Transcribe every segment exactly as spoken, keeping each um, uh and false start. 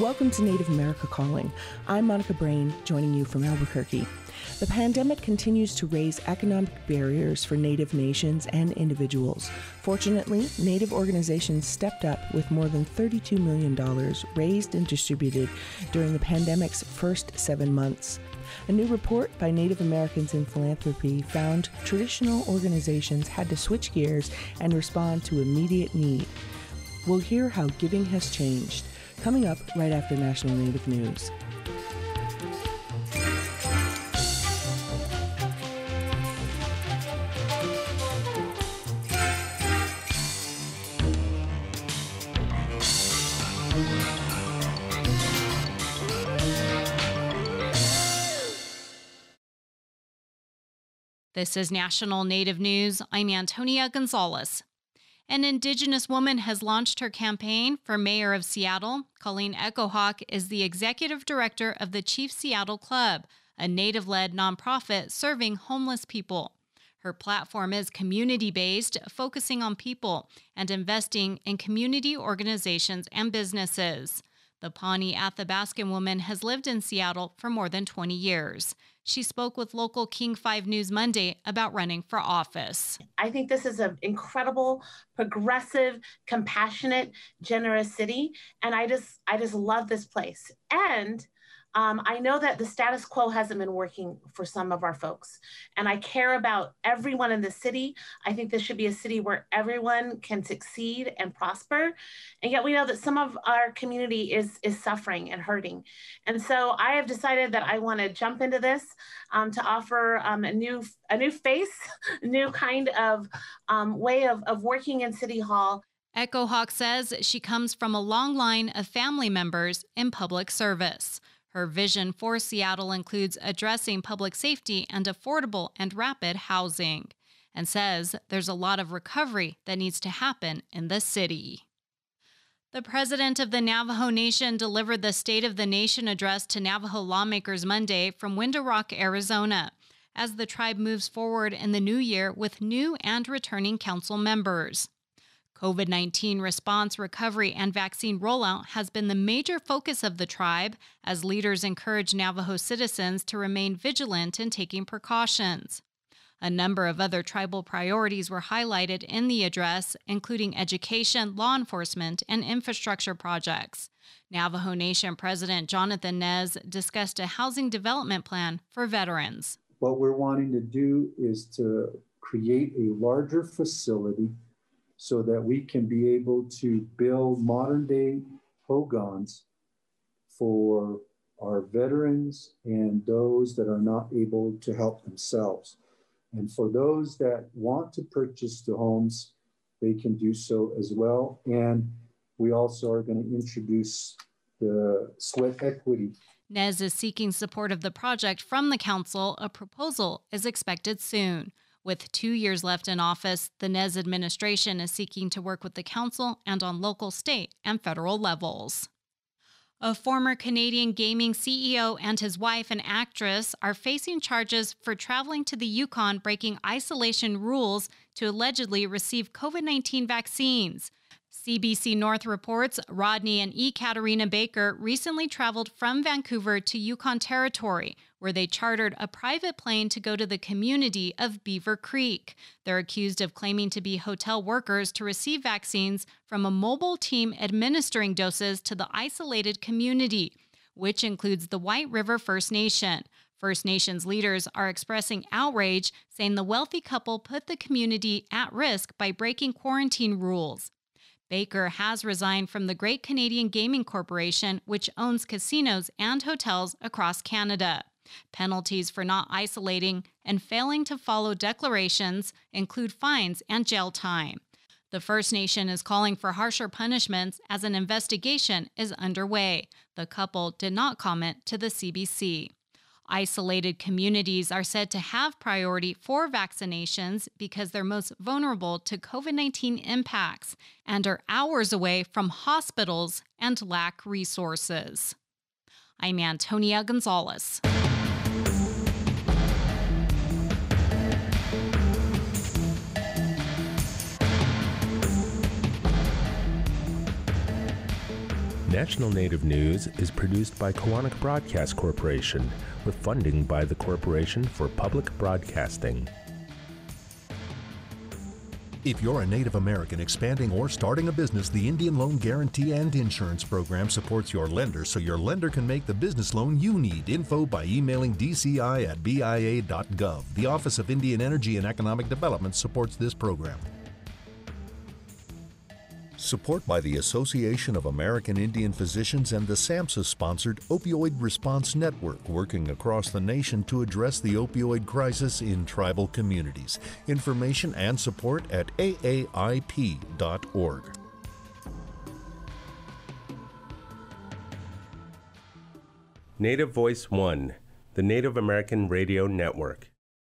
Welcome to Native America Calling. I'm Monica Brain, joining you from Albuquerque. The pandemic continues to raise economic barriers for Native nations and individuals. Fortunately, Native organizations stepped up with more than thirty-two million dollars raised and distributed during the pandemic's first seven months. A new report by Native Americans in Philanthropy found traditional organizations had to switch gears and respond to immediate need. We'll hear how giving has changed, coming up right after National Native News. This is National Native News. I'm Antonia Gonzalez. An Indigenous woman has launched her campaign for mayor of Seattle. Colleen Echohawk is the executive director of the Chief Seattle Club, a Native-led nonprofit serving homeless people. Her platform is community-based, focusing on people and investing in community organizations and businesses. The Pawnee Athabascan woman has lived in Seattle for more than twenty years. She spoke with local King five News Monday about running for office. I think this is an incredible, progressive, compassionate, generous city, and I just, I just love this place. And um, I know that the status quo hasn't been working for some of our folks, and I care about everyone in the city. I think this should be a city where everyone can succeed and prosper, and yet we know that some of our community is is suffering and hurting. And so I have decided that I want to jump into this um, to offer um, a new a new face, a new kind of um, way of, of working in City Hall. Echohawk says she comes from a long line of family members in public service. Her vision for Seattle includes addressing public safety and affordable and rapid housing, and says there's a lot of recovery that needs to happen in the city. The president of the Navajo Nation delivered the State of the Nation address to Navajo lawmakers Monday from Window Rock, Arizona, as the tribe moves forward in the new year with new and returning council members. COVID nineteen response, recovery, and vaccine rollout has been the major focus of the tribe as leaders encourage Navajo citizens to remain vigilant in taking precautions. A number of other tribal priorities were highlighted in the address, including education, law enforcement, and infrastructure projects. Navajo Nation President Jonathan Nez discussed a housing development plan for veterans. What we're wanting to do is to create a larger facility so that we can be able to build modern-day hogans for our veterans and those that are not able to help themselves. And for those that want to purchase the homes, they can do so as well. And we also are going to introduce the sweat equity. Nez is seeking support of the project from the council. A proposal is expected soon. With two years left in office, the Nez administration is seeking to work with the council and on local, state, and federal levels. A former Canadian gaming C E O and his wife, an actress, are facing charges for traveling to the Yukon breaking isolation rules to allegedly receive COVID nineteen vaccines. C B C North reports Rodney and Ekaterina Baker recently traveled from Vancouver to Yukon Territory, where they chartered a private plane to go to the community of Beaver Creek. They're accused of claiming to be hotel workers to receive vaccines from a mobile team administering doses to the isolated community, which includes the White River First Nation. First Nations leaders are expressing outrage, saying the wealthy couple put the community at risk by breaking quarantine rules. Baker has resigned from the Great Canadian Gaming Corporation, which owns casinos and hotels across Canada. Penalties for not isolating and failing to follow declarations include fines and jail time. The First Nation is calling for harsher punishments as an investigation is underway. The couple did not comment to the C B C. Isolated communities are said to have priority for vaccinations because they're most vulnerable to COVID nineteen impacts and are hours away from hospitals and lack resources. I'm Antonia Gonzalez. National Native News is produced by Koahnic Broadcast Corporation with funding by the Corporation for Public Broadcasting. If you're a Native American expanding or starting a business, the Indian Loan Guarantee and Insurance Program supports your lender so your lender can make the business loan you need. Info by emailing d c i at b i a dot gov. The Office of Indian Energy and Economic Development supports this program. Support by the Association of American Indian Physicians and the SAMHSA-sponsored Opioid Response Network, working across the nation to address the opioid crisis in tribal communities. Information and support at a a i p dot org. Native Voice One, the Native American Radio Network.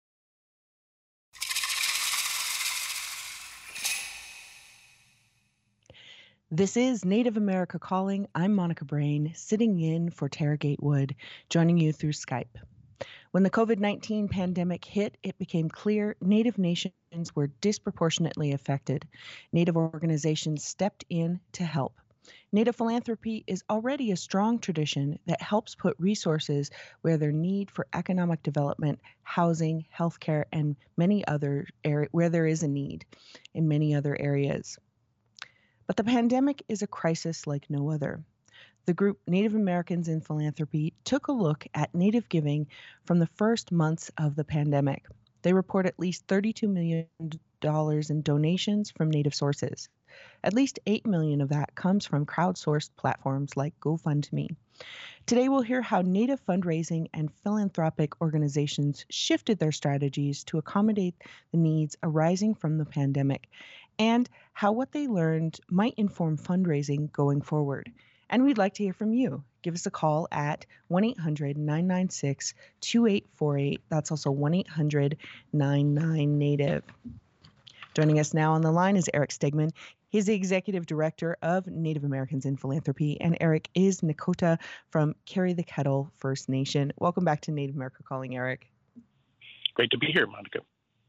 This is Native America Calling. I'm Monica Brain, sitting in for Tara Gatewood, joining you through Skype. When the COVID nineteen pandemic hit, it became clear Native nations were disproportionately affected. Native organizations stepped in to help. Native philanthropy is already a strong tradition that helps put resources where their need for economic development, housing, healthcare, and many other areas where there is a need in many other areas. But the pandemic is a crisis like no other. The group Native Americans in Philanthropy took a look at Native giving from the first months of the pandemic. They report at least thirty-two million dollars in donations from Native sources. At least eight million dollars of that comes from crowdsourced platforms like GoFundMe. Today we'll hear how Native fundraising and philanthropic organizations shifted their strategies to accommodate the needs arising from the pandemic, and how what they learned might inform fundraising going forward. And we'd like to hear from you. Give us a call at one eight hundred nine nine six two eight four eight. That's also one eight hundred nine nine Native. Joining us now on the line is Eric Stegman. He's the Executive Director of Native Americans in Philanthropy, and Eric is Nakota from Carry the Kettle First Nation. Welcome back to Native America Calling, Eric. Great to be here, Monica.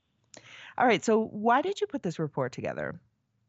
All right, so why did you put this report together?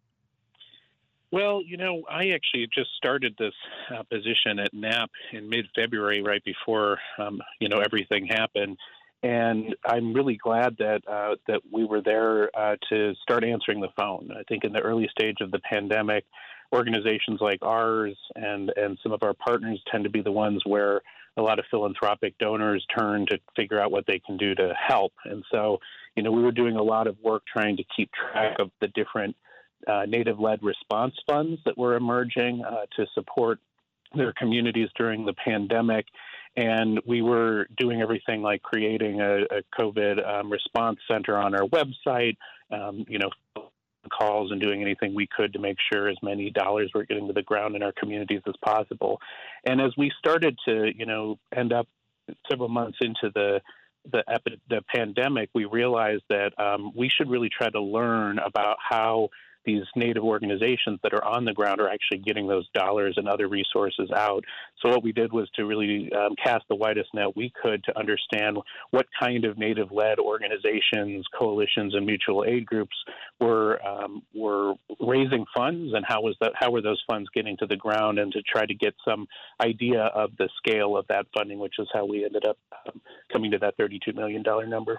Well, you know, I actually just started this uh, position at N A P in mid-February, right before, um, you know, everything happened. And I'm really glad that uh, that we were there uh, to start answering the phone. I think in the early stage of the pandemic, organizations like ours and, and some of our partners tend to be the ones where a lot of philanthropic donors turn to figure out what they can do to help. And so, you know, we were doing a lot of work trying to keep track of the different uh, Native-led response funds that were emerging uh, to support their communities during the pandemic. And we were doing everything like creating a, a COVID um, response center on our website, um, you know, calls and doing anything we could to make sure as many dollars were getting to the ground in our communities as possible. And as we started to, you know, end up several months into the the, epi- the pandemic, we realized that um, we should really try to learn about how these Native organizations that are on the ground are actually getting those dollars and other resources out. So what we did was to really um, cast the widest net we could to understand what kind of Native-led organizations, coalitions, and mutual aid groups were um, were raising funds, and how was that? How were those funds getting to the ground, and to try to get some idea of the scale of that funding, which is how we ended up um, coming to that thirty-two million dollars number.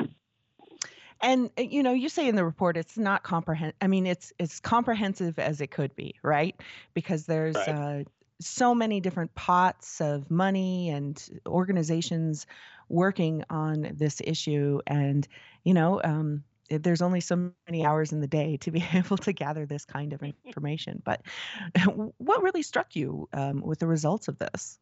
And, you know, you say in the report it's not comprehensive. I mean, it's it's comprehensive as it could be, right? Because there's Right. uh, so many different pots of money and organizations working on this issue. And, you know, um, it- there's only so many hours in the day to be able to gather this kind of information. But what really struck you um, with the results of this?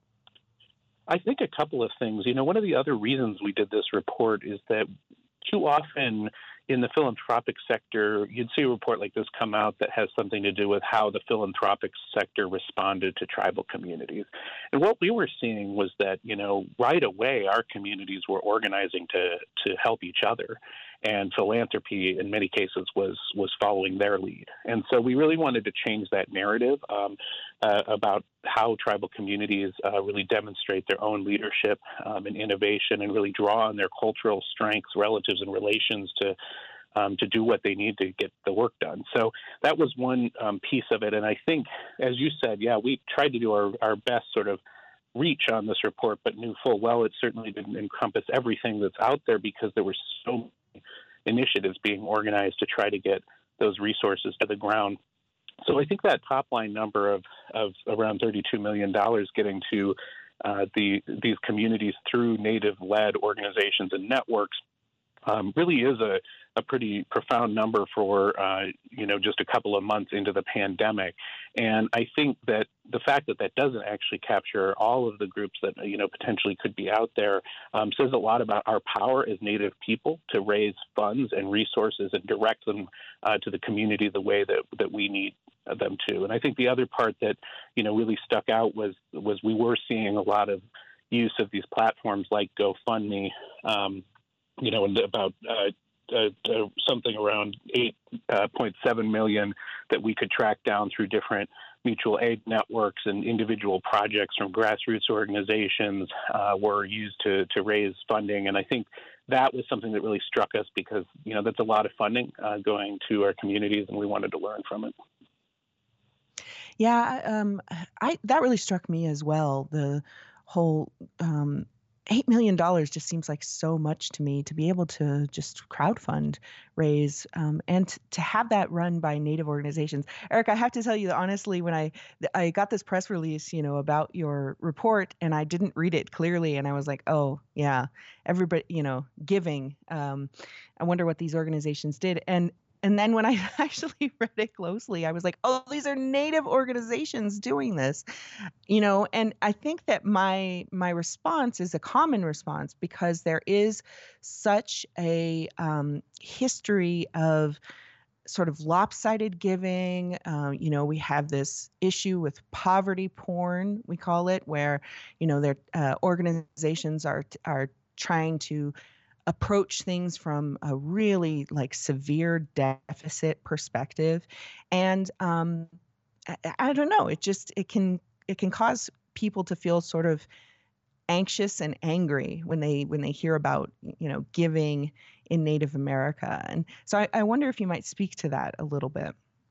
I think a couple of things. You know, one of the other reasons we did this report is that too often in the philanthropic sector, you'd see a report like this come out that has something to do with how the philanthropic sector responded to tribal communities. And what we were seeing was that, you know, right away, our communities were organizing to to help each other. And philanthropy, in many cases, was was following their lead. And so we really wanted to change that narrative um, uh, about how tribal communities uh, really demonstrate their own leadership um, and innovation, and really draw on their cultural strengths, relatives, and relations to um, to do what they need to get the work done. So that was one um, piece of it. And I think, as you said, yeah, we tried to do our, our best sort of reach on this report, but knew full well it certainly didn't encompass everything that's out there because there were so many initiatives being organized to try to get those resources to the ground. So I think that top line number of, of around thirty-two million dollars getting to uh, the these communities through Native-led organizations and networks um, really is a, a pretty profound number for, uh, you know, just a couple of months into the pandemic. And I think that the fact that that doesn't actually capture all of the groups that, you know, potentially could be out there um, says a lot about our power as Native people to raise funds and resources and direct them uh, to the community the way that, that we need them to. And I think the other part that, you know, really stuck out was, was we were seeing a lot of use of these platforms like GoFundMe, um, you know, and about uh, uh, uh, something around eight point seven million that we could track down through different mutual aid networks and individual projects from grassroots organizations uh, were used to to raise funding. And I think that was something that really struck us because, you know, that's a lot of funding uh, going to our communities, and we wanted to learn from it. Yeah, um, I that really struck me as well. The whole um, eight million dollars just seems like so much to me to be able to just crowdfund, raise, um, and t- to have that run by Native organizations. Eric, I have to tell you that honestly, when I I got this press release, you know, about your report, and I didn't read it clearly, and I was like, oh yeah, everybody, you know, giving. Um, I wonder what these organizations did, and. And then when I actually read it closely, I was like, oh, these are Native organizations doing this, you know, and I think that my my response is a common response because there is such a um, history of sort of lopsided giving. Um, you know, we have this issue with poverty porn, we call it, where, you know, their uh, organizations are are trying to approach things from a really like severe deficit perspective. And um, I, I don't know, it just, it can, it can cause people to feel sort of anxious and angry when they, when they hear about, you know, giving in Native America. And so I, I wonder if you might speak to that a little bit.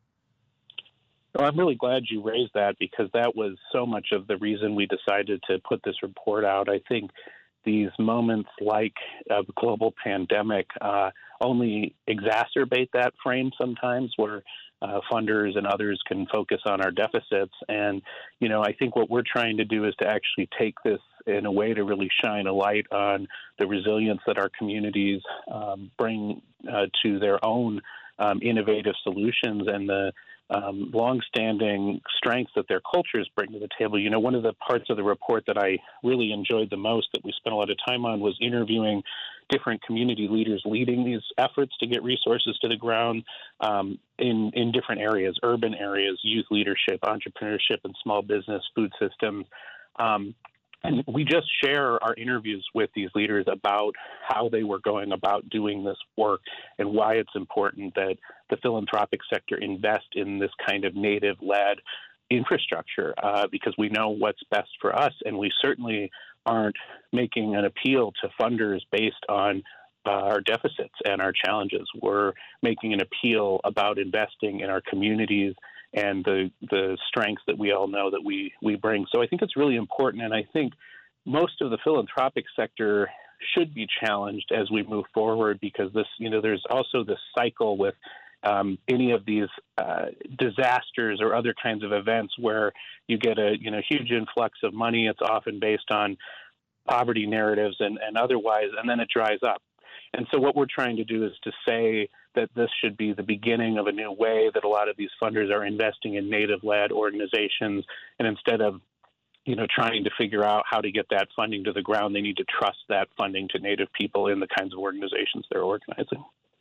Well, I'm really glad you raised that because that was so much of the reason we decided to put this report out. I think these moments like a global pandemic uh, only exacerbate that frame sometimes where uh, funders and others can focus on our deficits. And, you know, I think what we're trying to do is to actually take this in a way to really shine a light on the resilience that our communities um, bring uh, to their own um, innovative solutions and the Um, longstanding strengths that their cultures bring to the table. You know, one of the parts of the report that I really enjoyed the most that we spent a lot of time on was interviewing different community leaders leading these efforts to get resources to the ground um, in, in different areas, urban areas, youth leadership, entrepreneurship, and small business, food systems. Um, And we just share our interviews with these leaders about how they were going about doing this work and why it's important that the philanthropic sector invest in this kind of Native-led infrastructure uh, because we know what's best for us. And we certainly aren't making an appeal to funders based on uh, our deficits and our challenges. We're making an appeal about investing in our communities and the the strengths that we all know that we we bring. So I think it's really important, and I think most of the philanthropic sector should be challenged as we move forward because this, you know, there's also this cycle with um, any of these uh, disasters or other kinds of events where you get a, you know, huge influx of money. It's often based on poverty narratives and, and otherwise, and then it dries up. And so what we're trying to do is to say that this should be the beginning of a new way that a lot of these funders are investing in Native-led organizations. And instead of, you know, trying to figure out how to get that funding to the ground, they need to trust that funding to Native people in the kinds of organizations they're organizing.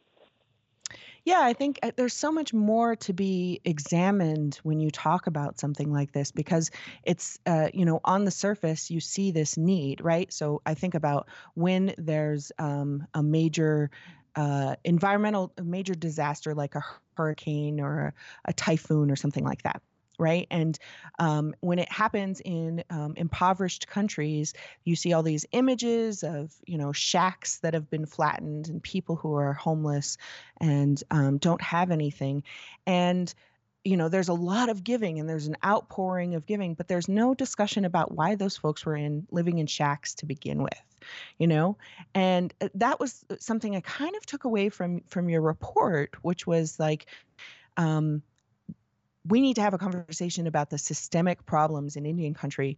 Yeah, I think uh, there's so much more to be examined when you talk about something like this because it's, uh, you know, on the surface, you see this need, right? So I think about when there's um, a major uh, environmental, a major disaster like a hurricane or a, a typhoon or something like that. right? And um, when it happens in um, impoverished countries, you see all these images of, you know, shacks that have been flattened and people who are homeless and um, don't have anything. And you know, there's a lot of giving and there's an outpouring of giving, but there's no discussion about why those folks were in living in shacks to begin with, you know? And that was something I kind of took away from from your report, which was like, um, we need to have a conversation about the systemic problems in Indian country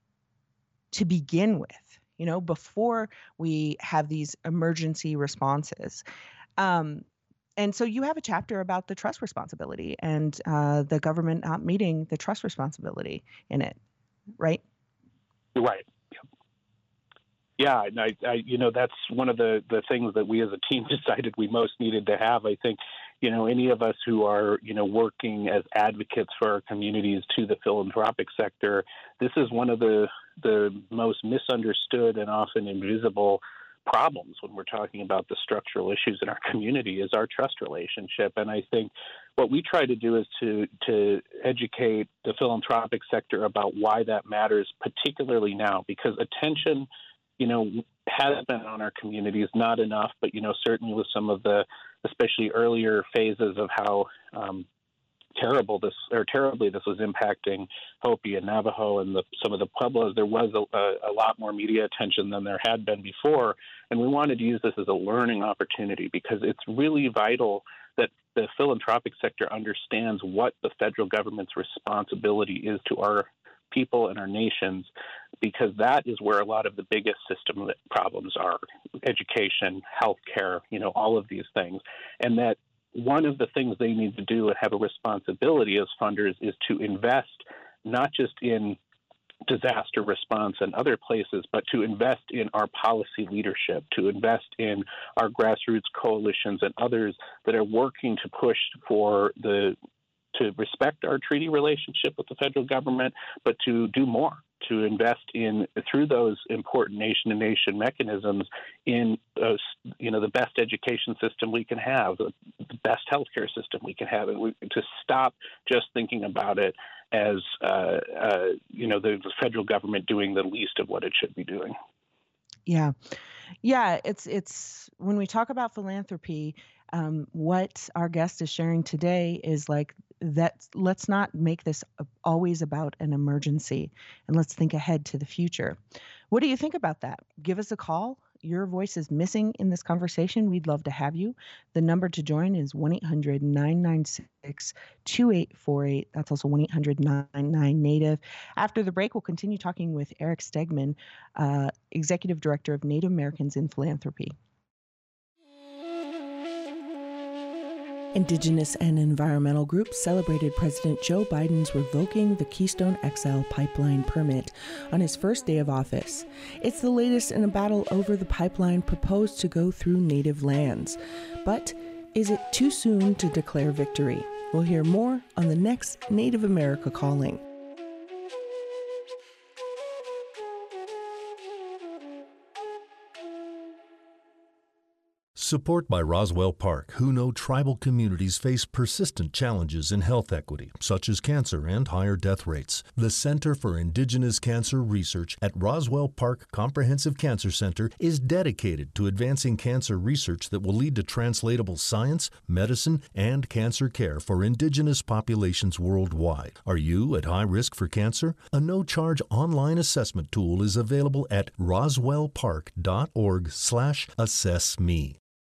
to begin with, you know, before we have these emergency responses. Um, And so you have a chapter about the trust responsibility and uh, the government not meeting the trust responsibility in it, right? Right. Yeah, and I, I, you know, that's one of the, the things that we as a team decided we most needed to have. I think, you know, any of us who are, you know, working as advocates for our communities to the philanthropic sector, this is one of the the most misunderstood and often invisible problems when we're talking about the structural issues in our community is our trust relationship. And I think what we try to do is to to educate the philanthropic sector about why that matters, particularly now, because attention, you know, has been on our communities, not enough, but, you know, certainly with some of the, especially earlier phases of how um, terrible this or terribly this was impacting Hopi and Navajo and the, some of the Pueblos, there was a, a, a lot more media attention than there had been before. And we wanted to use this as a learning opportunity because it's really vital that the philanthropic sector understands what the federal government's responsibility is to our people and our nations, because that is where a lot of the biggest system problems are: education, healthcare, you know, all of these things. And that one of the things they need to do and have a responsibility as funders is to invest not just in disaster response and other places, but to invest in our policy leadership, to invest in our grassroots coalitions and others that are working to push for the to respect our treaty relationship with the federal government, but to do more, to invest in, through those important nation-to-nation mechanisms, in uh, you know the best education system we can have, the best healthcare system we can have, and we, to stop just thinking about it as uh, uh, you know the, the federal government doing the least of what it should be doing. Yeah, yeah. It's it's when we talk about philanthropy, um, what our guest is sharing today is like that. Let's not make this always about an emergency, and let's think ahead to the future. What do you think about that? Give us a call. Your voice is missing in this conversation. We'd love to have you. The number to join is one eight hundred nine nine six two eight four eight. That's also one eight hundred nine nine Native. After the break, we'll continue talking with Eric Stegman, uh, Executive Director of Native Americans in Philanthropy. Indigenous and environmental groups celebrated President Joe Biden's revoking the Keystone X L pipeline permit on his first day of office. It's the latest in a battle over the pipeline proposed to go through Native lands. But is it too soon to declare victory? We'll hear more on the next Native America Calling. Support by Roswell Park, who know tribal communities face persistent challenges in health equity, such as cancer and higher death rates. The Center for Indigenous Cancer Research at Roswell Park Comprehensive Cancer Center is dedicated to advancing cancer research that will lead to translatable science, medicine, and cancer care for Indigenous populations worldwide. Are you at high risk for cancer? A no-charge online assessment tool is available at roswell park dot org slash assess me.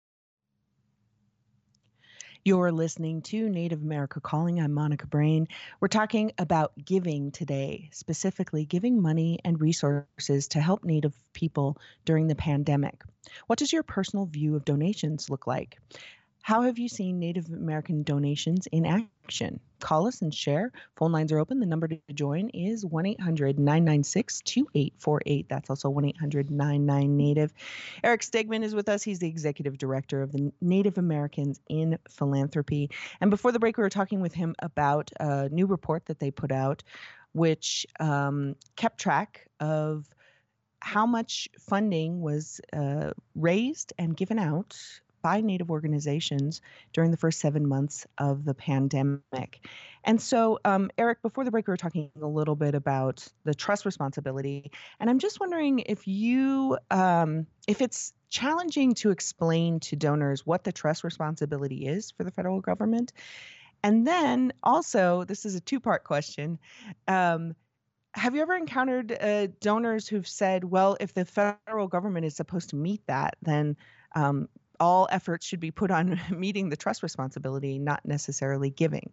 You're listening to Native America Calling. I'm Monica Brain. We're talking about giving today, specifically giving money and resources to help Native people during the pandemic. What does your personal view of donations look like? How have you seen Native American donations in action? Call us and share. Phone lines are open. The number to join is one eight hundred nine nine six two eight four eight. That's also one eight hundred nine nine Native. Eric Stegman is with us. He's the Executive Director of the Native Americans in Philanthropy. And before the break, we were talking with him about a new report that they put out, which um, kept track of how much funding was uh, raised and given out by Native organizations during the first seven months of the pandemic. And so, um, Eric, before the break, we were talking a little bit about the trust responsibility. And I'm just wondering if you, um, if it's challenging to explain to donors what the trust responsibility is for the federal government. And then also, this is a two-part question. Um, Have you ever encountered uh, donors who've said, well, if the federal government is supposed to meet that, then um, all efforts should be put on meeting the trust responsibility, not necessarily giving?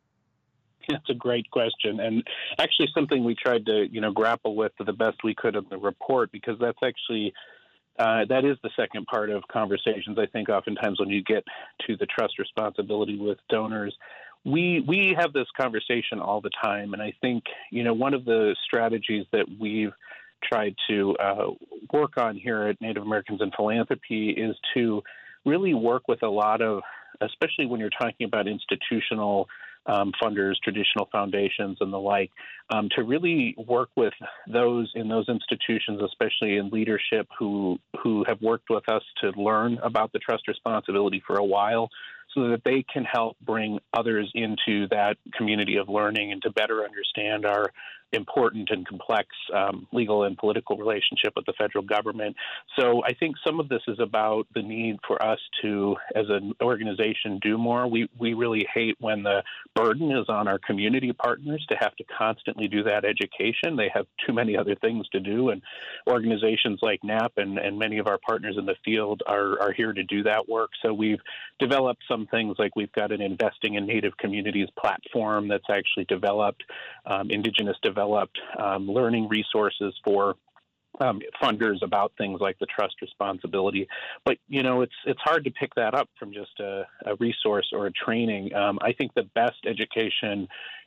That's a great question, and actually something we tried to, you know, grapple with the best we could in the report, because that's actually uh, that is the second part of conversations. I think oftentimes when you get to the trust responsibility with donors, we we have this conversation all the time, and I think, you know, one of the strategies that we've tried to uh, work on here at Native Americans in Philanthropy is to really work with a lot of, especially when you're talking about institutional um, funders, traditional foundations, and the like, um, to really work with those in those institutions, especially in leadership, who who have worked with us to learn about the trust responsibility for a while, so that they can help bring others into that community of learning and to better understand our important and complex um, legal and political relationship with the federal government. So I think some of this is about the need for us to, as an organization, do more. We we really hate when the burden is on our community partners to have to constantly do that education. They have too many other things to do, and organizations like N A P and, and many of our partners in the field are, are here to do that work. So we've developed some things, like we've got an Investing in Native Communities platform that's actually developed, um, Indigenous developed um, learning resources for um, funders about things like the trust responsibility. But, you know, it's it's hard to pick that up from just a, a resource or a training. Um, I think the best education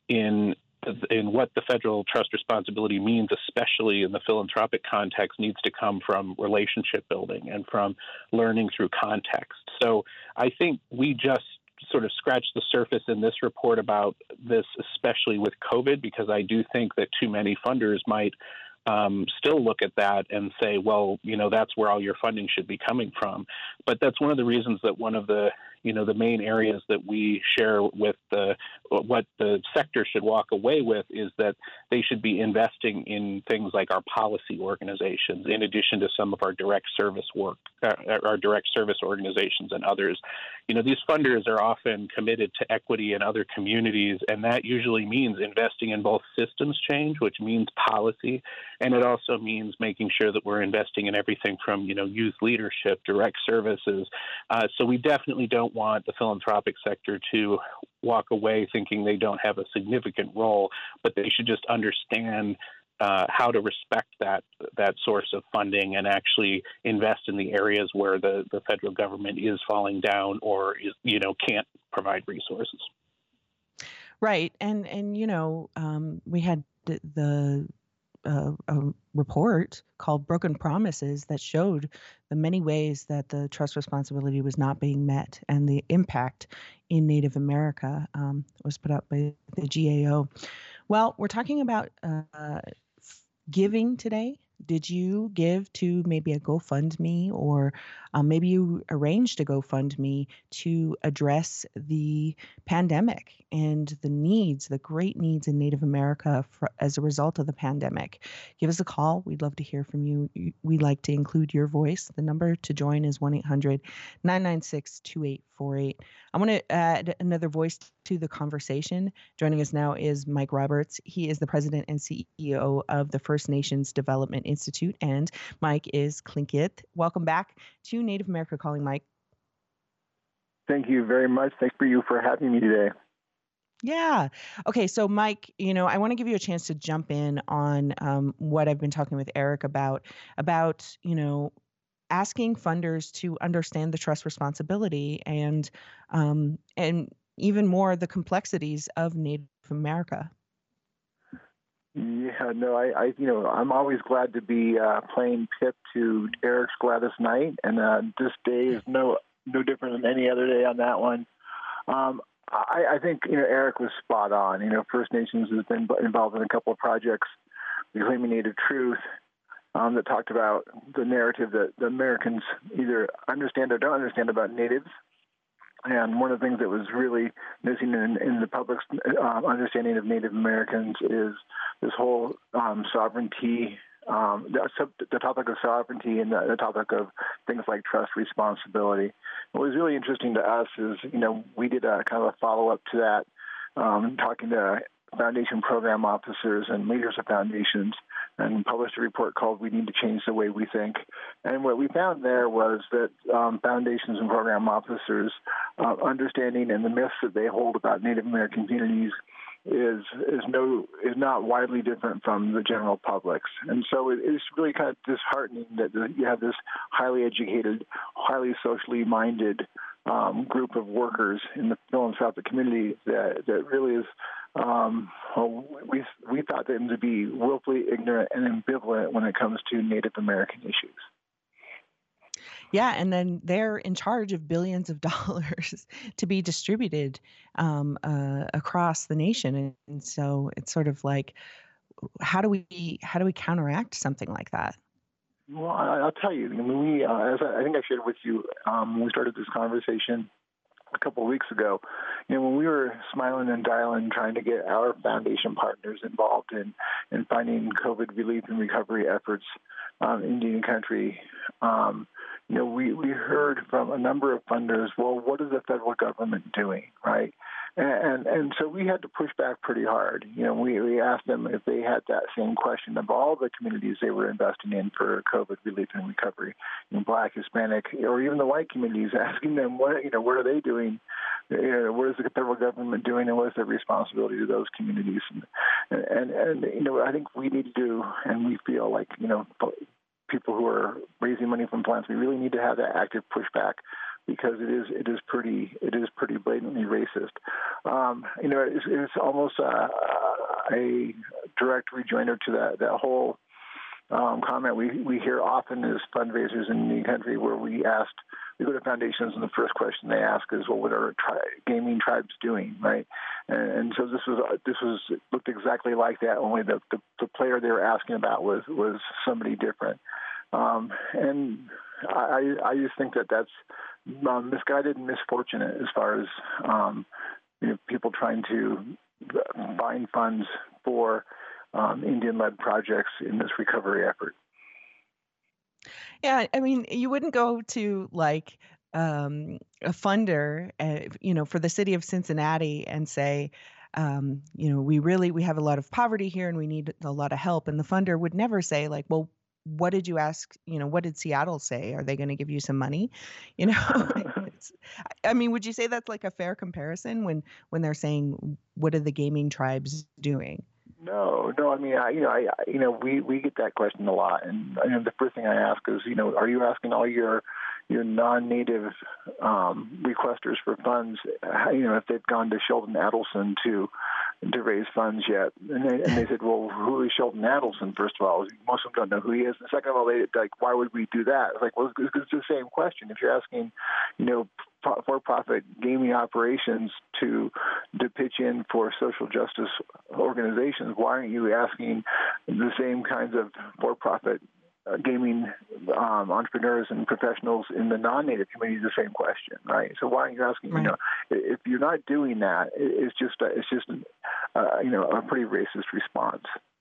in in what the federal trust responsibility means, especially in the philanthropic context, needs to come from relationship building and from learning through context. So I think we just sort of scratch the surface in this report about this, especially with COVID, because I do think that too many funders might um, still look at that and say, well, you know, that's where all your funding should be coming from. But that's one of the reasons that one of the, you know, the main areas that we share with the, what the sector should walk away with is that they should be investing in things like our policy organizations, in addition to some of our direct service work, uh, our direct service organizations and others. You know, these funders are often committed to equity in other communities, and that usually means investing in both systems change, which means policy, and it also means making sure that we're investing in everything from, you know, youth leadership, direct services. Uh, so we definitely don't want the philanthropic sector to walk away thinking they don't have a significant role, but they should just understand uh, how to respect that that source of funding and actually invest in the areas where the, the federal government is falling down or is, you know, can't provide resources. Right, and and you know, um, we had the, the uh, a report called Broken Promises that showed the many ways that the trust responsibility was not being met and the impact in Native America. Um, was put out by the G A O. Well, we're talking about uh, giving today. Did you give to maybe a GoFundMe, or um, maybe you arranged a GoFundMe to address the pandemic and the needs, the great needs in Native America for, as a result of the pandemic? Give us a call. We'd love to hear from you. We like to include your voice. The number to join is one eight hundred nine nine six two eight four eight. I want to add another voice to the conversation. Joining us now is Mike Roberts. He is the president and C E O of the First Nations Development Institute, and Mike is Tlingit. Welcome back to Native America Calling, Mike. Thank you very much. Thanks for you for having me today. Yeah. Okay. So, Mike, you know, I want to give you a chance to jump in on um, what I've been talking with Eric about, about, you know, asking funders to understand the trust responsibility and, um, and even more the complexities of Native America. Yeah, no, I, I, you know, I'm always glad to be uh, playing pip to Eric's Gladys Knight, and uh, this day is no no different than any other day on that one. Um, I, I think, you know, Eric was spot on. You know, First Nations has been involved in a couple of projects, Reclaiming Native Truth, um, that talked about the narrative that the Americans either understand or don't understand about natives. And one of the things that was really missing in, in the public's um, understanding of Native Americans is this whole um, sovereignty, um, the, the topic of sovereignty and the, the topic of things like trust responsibility. What was really interesting to us is, you know, we did a kind of a follow-up to that, um, talking to foundation program officers and leaders of foundations, and published a report called We Need to Change the Way We Think. And what we found there was that um, foundations and program officers uh, understanding and the myths that they hold about Native American communities is is no is not widely different from the general public's. And so it is really kind of disheartening that you have this highly educated, highly socially minded um, group of workers in the philanthropic community that, that really is Um, well, we we thought them to be willfully ignorant and ambivalent when it comes to Native American issues. Yeah, and then they're in charge of billions of dollars to be distributed um, uh, across the nation, and, and so it's sort of like, how do we how do we counteract something like that? Well, I, I'll tell you. I mean, we, uh, as I, I think I shared with you um, when we started this conversation a couple of weeks ago, you know, when we were smiling and dialing trying to get our foundation partners involved in, in finding COVID relief and recovery efforts um, in Indian country, um, you know, we, we heard from a number of funders, well, what is the federal government doing, right? And, and and so we had to push back pretty hard. You know, we, we asked them if they had that same question of all the communities they were investing in for COVID relief and recovery, you know, Black, Hispanic, or even the white communities, asking them what, you know, what are they doing? You know, what is the federal government doing, and what is their responsibility to those communities? And, and, and you know, I think we need to do, and we feel like, you know, people who are raising money from philanthropy really need to have that active pushback, because it is it is pretty it is pretty blatantly racist. Um, you know, it's, it's almost a, a direct rejoinder to that that whole um, comment we we hear often as fundraisers in the country, where we asked we go to foundations and the first question they ask is, well, what are tri- gaming tribes doing, right? And, and so this was this was looked exactly like that. Only the, the the player they were asking about was was somebody different. Um, and I, I just think that that's um, misguided and misfortunate as far as um, you know, people trying to find funds for um, Indian-led projects in this recovery effort. Yeah, I mean, you wouldn't go to like um, a funder, uh, you know, for the city of Cincinnati and say, um, you know, we really we have a lot of poverty here and we need a lot of help, and the funder would never say like, well, what did you ask? You know, what did Seattle say? Are they going to give you some money? You know, it's, I mean, would you say that's like a fair comparison when when they're saying, what are the gaming tribes doing? No, no. I mean, I, you know, I, you know, we, we get that question a lot, and you know, the first thing I ask is, you know, are you asking all your your non-native um, requesters for funds, you know, if they've gone to Sheldon Adelson to to raise funds yet? And they, and they said, well, who is Sheldon Adelson? First of all, most of them don't know who he is. And second of all, they like, why would we do that? It's like, well, it's, it's the same question. If you're asking, you know, for-profit gaming operations to to pitch in for social justice organizations, why aren't you asking the same kinds of for-profit uh, gaming um, entrepreneurs and professionals in the non-native community the same question, right? So why aren't you asking? Right. You know, if you're not doing that, it's just a, it's just uh, you know, a pretty racist response.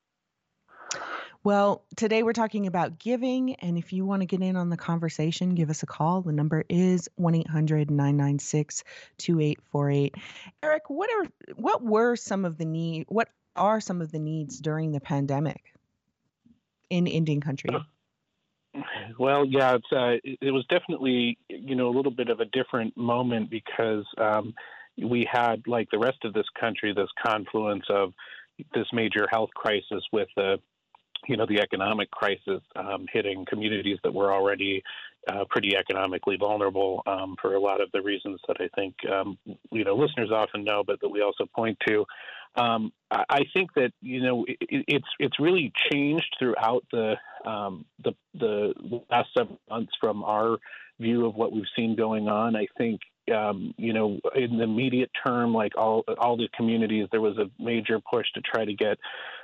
Well, today we're talking about giving, and if you want to get in on the conversation, give us a call. The number is one eight hundred nine nine six two eight four eight. Eric, what are what were some of the need? What are some of the needs during the pandemic in Indian country? Well, yeah, it's uh, it was definitely, you know, a little bit of a different moment because um, we had, like the rest of this country, this confluence of this major health crisis with the you know, the economic crisis um, hitting communities that were already uh, pretty economically vulnerable um, for a lot of the reasons that I think, um, you know, listeners often know, but that we also point to. Um, I think that, you know, it, it's it's really changed throughout the, um, the the last several months from our view of what we've seen going on. I think, um, you know, in the immediate term, like all all the communities, there was a major push to try to get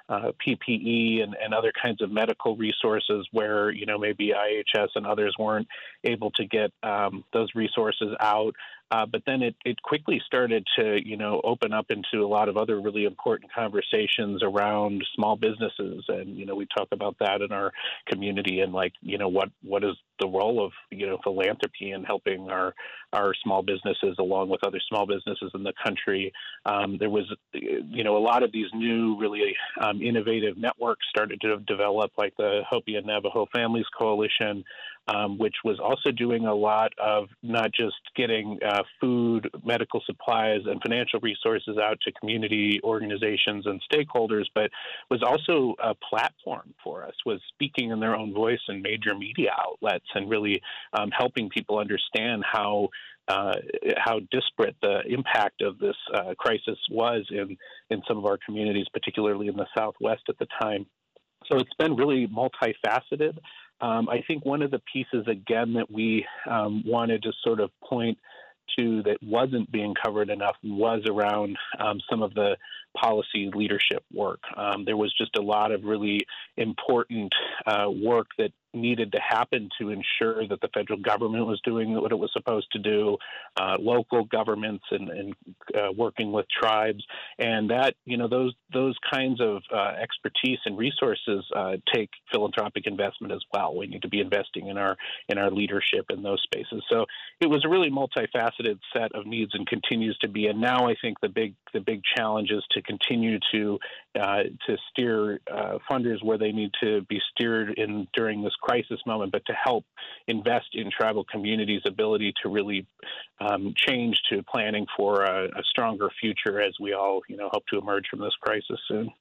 uh, P P E and, and other kinds of medical resources where, you know, maybe I H S and others weren't able to get um, those resources out. Uh, but then it, it quickly started to, you know, open up into a lot of other really important conversations around small businesses. And, you know, we talk about that in our community and like, you know, what, what is the role of, you know, philanthropy in helping our, our small businesses along with other small businesses in the country. Um, there was, you know, a lot of these new really um, innovative networks started to develop, like the Hopi and Navajo Families Coalition, um, which was also doing a lot of not just getting uh, food, medical supplies, and financial resources out to community organizations and stakeholders, but was also a platform for us, was speaking in their own voice in major media outlets and really um, helping people understand how Uh, how disparate the impact of this uh, crisis was in, in some of our communities, particularly in the Southwest at the time. So it's been really multifaceted. Um, I think one of the pieces, again, that we um, wanted to sort of point to that wasn't being covered enough was around um, some of the policy leadership work. Um, there was just a lot of really important uh, work that needed to happen to ensure that the federal government was doing what it was supposed to do, uh, local governments and, and uh, working with tribes. And that, you know, those those kinds of uh, expertise and resources uh, take philanthropic investment as well. We need to be investing in our in our leadership in those spaces. So it was a really multifaceted set of needs and continues to be. And now I think the big the big challenge is to continue to uh, to steer uh, funders where they need to be steered in during this crisis moment, but to help invest in tribal communities' ability to really um, change to planning for a, a stronger future as we all, you know, hope to emerge from this crisis soon.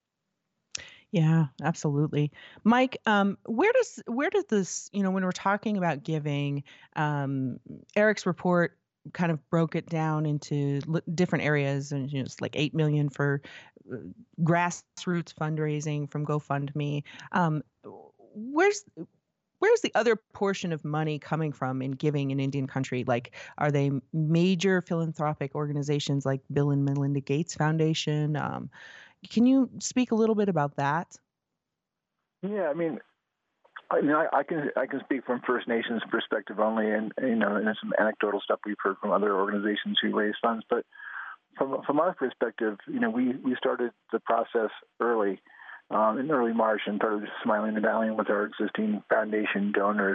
Yeah, absolutely. Mike, um, where does where does this, you know, when we're talking about giving, um, Eric's report kind of broke it down into li- different areas, and you know, it's like eight million for uh, grassroots fundraising from GoFundMe. Um, where's where's the other portion of money coming from in giving in Indian country? Like, are they major philanthropic organizations like Bill and Melinda Gates Foundation? Um, can you speak a little bit about that? Yeah, I mean, I mean, I, I can I can speak from First Nations perspective only, and you know, and some anecdotal stuff we've heard from other organizations who raise funds. But from from our perspective, you know, we we started the process early. Um, in early March, and started smiling and dialing with our existing foundation donors.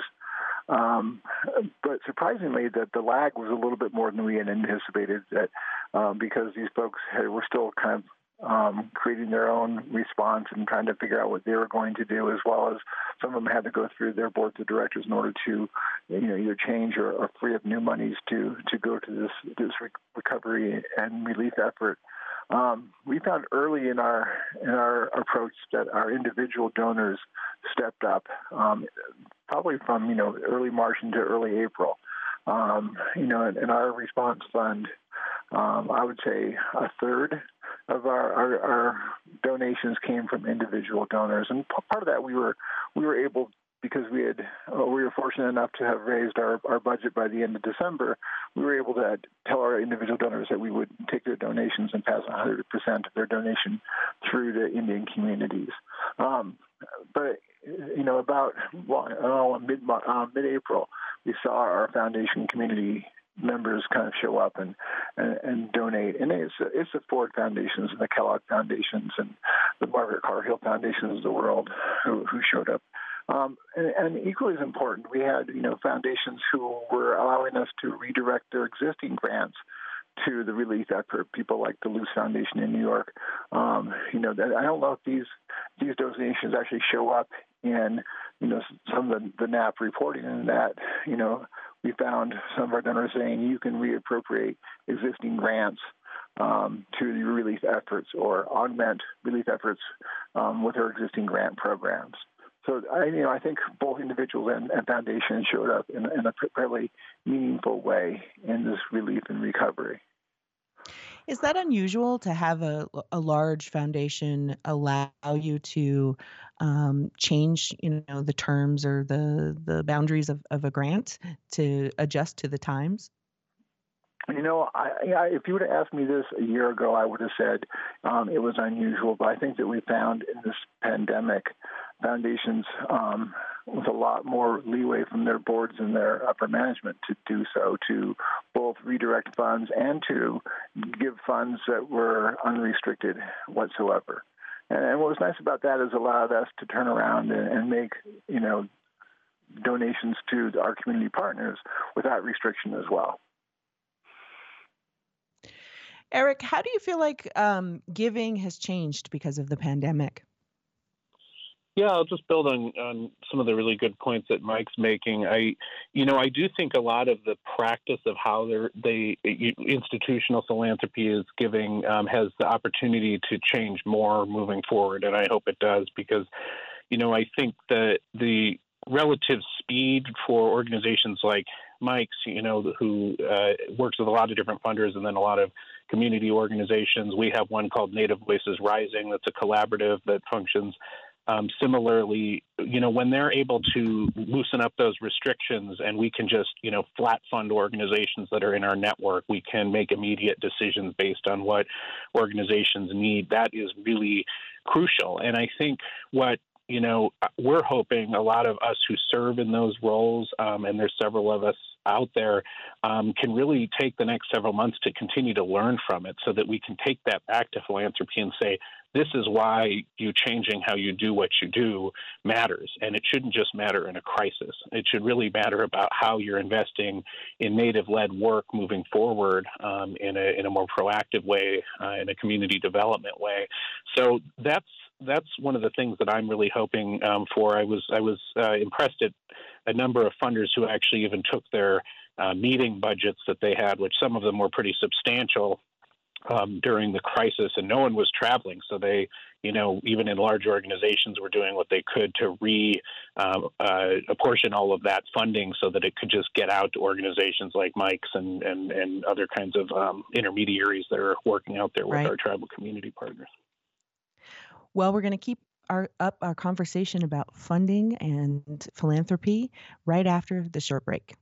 Um, but surprisingly, that the lag was a little bit more than we had anticipated. That um, because these folks had, were still kind of um, creating their own response and trying to figure out what they were going to do, as well as some of them had to go through their boards of directors in order to, you know, either change or, or free up new monies to to go to this this recovery and relief effort. Um, we found early in our in our approach that our individual donors stepped up, um, probably from you know early March into early April. Um, you know, in, in our response fund, um, I would say a third of our, our, our donations came from individual donors, and p- part of that we were we were able. Because we had, uh, we were fortunate enough to have raised our, our budget by the end of December, we were able to tell our individual donors that we would take their donations and pass one hundred percent of their donation through to Indian communities. Um, but, you know, about well, oh, mid, uh, mid-April, we saw our foundation community members kind of show up and, and, and donate. And it's, it's the Ford Foundations and the Kellogg Foundations and the Margaret Carhill Foundations of the world who, who showed up. Um, and, and equally as important, we had, you know, foundations who were allowing us to redirect their existing grants to the relief effort. People like the Luce Foundation in New York. Um, you know, I don't know if these these donations actually show up in, you know, some of the, the N A P reporting, and that, you know, we found some of our donors saying you can reappropriate existing grants um, to the relief efforts or augment relief efforts um, with our existing grant programs. So, I, you know, I think both individuals and, and foundations showed up in, in a fairly meaningful way in this relief and recovery. Is that unusual to have a, a large foundation allow you to um, change, you know, the terms or the, the boundaries of, of a grant to adjust to the times? You know, I, I, if you would have asked me this a year ago, I would have said um, it was unusual. But I think that we found in this pandemic, foundations um, with a lot more leeway from their boards and their upper management to do so, to both redirect funds and to give funds that were unrestricted whatsoever. And, and what was nice about that is it allowed us to turn around and, and make, you know, donations to our community partners without restriction as well. Eric, how do you feel like um, giving has changed because of the pandemic? Yeah, I'll just build on, on some of the really good points that Mike's making. I, you know, I do think a lot of the practice of how they institutional philanthropy is giving um, has the opportunity to change more moving forward, and I hope it does, because, you know, I think that the relative speed for organizations like Mike's, you know, who uh, works with a lot of different funders and then a lot of community organizations. We have one called Native Voices Rising that's a collaborative that functions um, similarly. You know, when they're able to loosen up those restrictions and we can just, you know, flat fund organizations that are in our network, we can make immediate decisions based on what organizations need. That is really crucial. And I think what You know, we're hoping a lot of us who serve in those roles, um, and there's several of us out there, um, can really take the next several months to continue to learn from it so that we can take that back to philanthropy and say, this is why you changing how you do what you do matters. And it shouldn't just matter in a crisis. It should really matter about how you're investing in Native-led work moving forward um, in, a, in a more proactive way, uh, in a community development way. So that's That's one of the things that I'm really hoping um, for. I was I was uh, impressed at a number of funders who actually even took their uh, meeting budgets that they had, which some of them were pretty substantial um, during the crisis, and no one was traveling. So they, you know, even in large organizations, were doing what they could to re uh, uh, apportion all of that funding so that it could just get out to organizations like Mike's and and, and other kinds of um, intermediaries that are working out there with Right. our tribal community partners. Well, we're going to keep our up our conversation about funding and philanthropy right after the short break.